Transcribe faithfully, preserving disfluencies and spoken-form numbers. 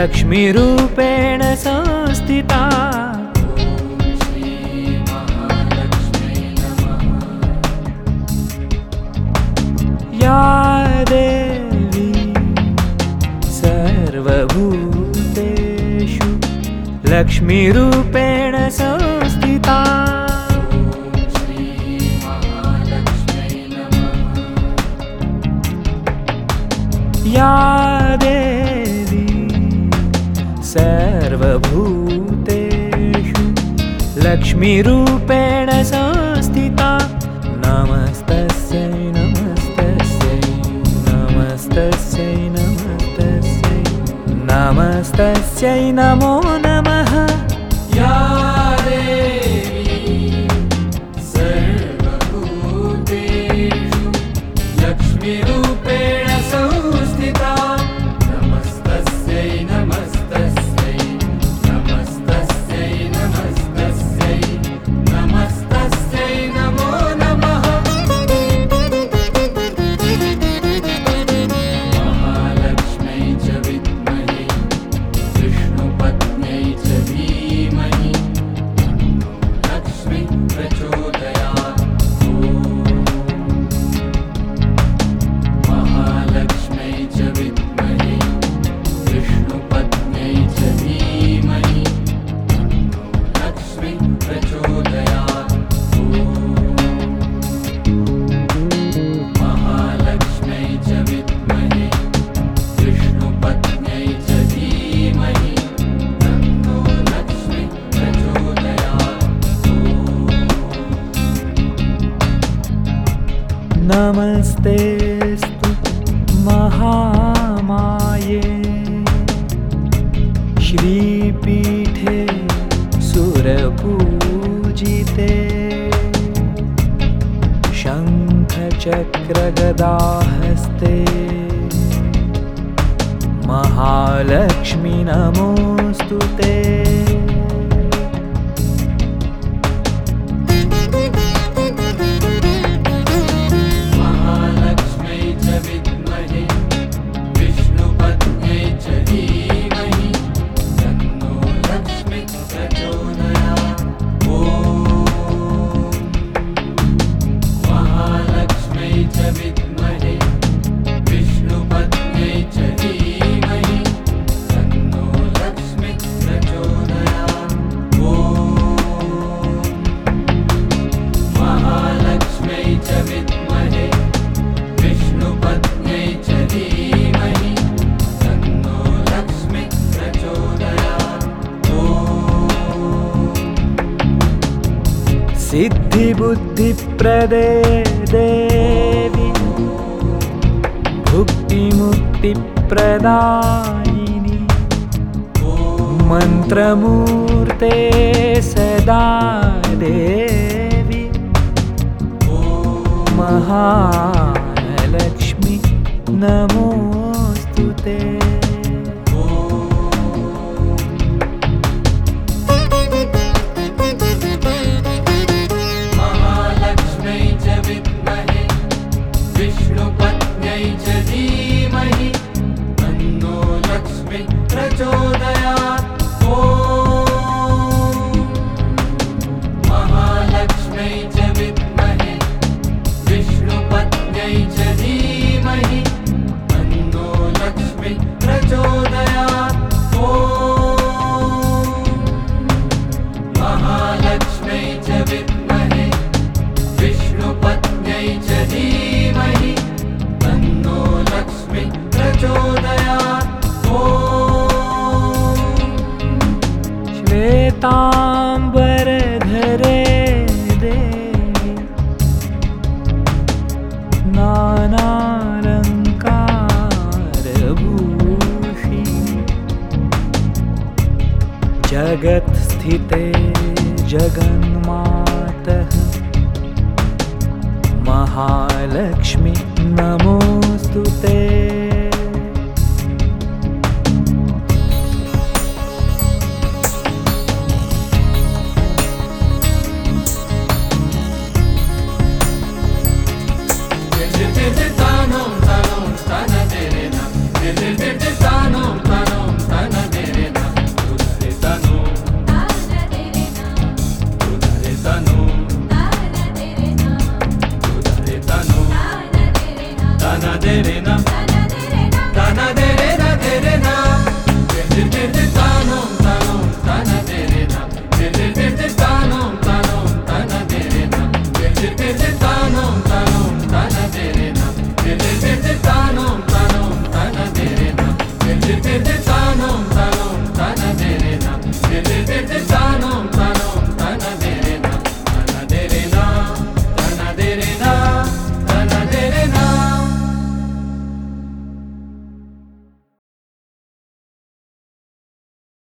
लक्ष्मीरूपेण संस्थिता। या देवी सर्वभूतेषु लक्ष्मीरूपेण संस्थिता। या देवी सर्वभूतेषु लक्ष्मीरूपेण संस्थिता। नमस्तस्यै नमस्तस्यै नमस्तस्यै नमस्तस्यै नमस्तस्यै नमो नमः। या देवी सर्वभूतेषु लक्ष्मीरूपेण संस्थिता। नमस्तस्यै नमस्तस्यै नमस्तस्यै नमस्तस्यै नमस्तस्यै नमो नमः। महालक्ष्म्यै च विद्महे विष्णुपत्न्यै च धीमहि तन्नो लक्ष्मी प्रचोदयात्। महालक्ष्म्यै च विद्महे विष्णुपत्न्यै च धीमहि तन्नो लक्ष्मी प्रचोदयात्। महालक्ष्म्यै च विद्महे विष्णुपत्न्यै च धीमहि तन्नो लक्ष्मी प्रचोदयात्। नमस्तेस्तु महामाये श्रीपीठे सुरपूजिते। शङ्खचक्रगदाहस्ते महालक्ष्मी नमोऽस्तु ते। महालक्ष्म्यै च विद्महे विष्णुपत्न्यै च धीमहि तन्नो लक्ष्मी प्रचोदयात्। ॐ महालक्ष्म्यै च विद्महे विष्णुपत्न्यै च धीमहि तन्नो लक्ष्मी प्रचोदयात्। ॐ महालक्ष्म्यै च विद्महे विष्णुपत्न्यै च धीमहि तन्नो लक्ष्मी प्रचोदयात्। सिद्धिबुद्धिप्रदे देवी भुक्तिमुक्तिप्रदायिनी मन्त्रमूर्ते सदा देवी महालक्ष्मी नमोऽस्तु ते। महालक्ष्म्यै च विद्महे विष्णुपत्न्यै च धीमहि तन्नो लक्ष्मी प्रचोदयात्। ॐ महालक्ष्म्यै च विद्महे विष्णुपत्न्यै च धीमहि तन्नो लक्ष्मी प्रचोदयात्। ॐ महालक्ष्म्यै च विद्महे विष्णुपत्न्यै च धीमहि तन्नो लक्ष्मी प्रचोदयात्। ॐ श्वेताम्बरधरे देवी नानालङ्कारभूषिणी जगत्स्थिते जगन्मातः महालक्ष्मी नमोऽस्तु ते।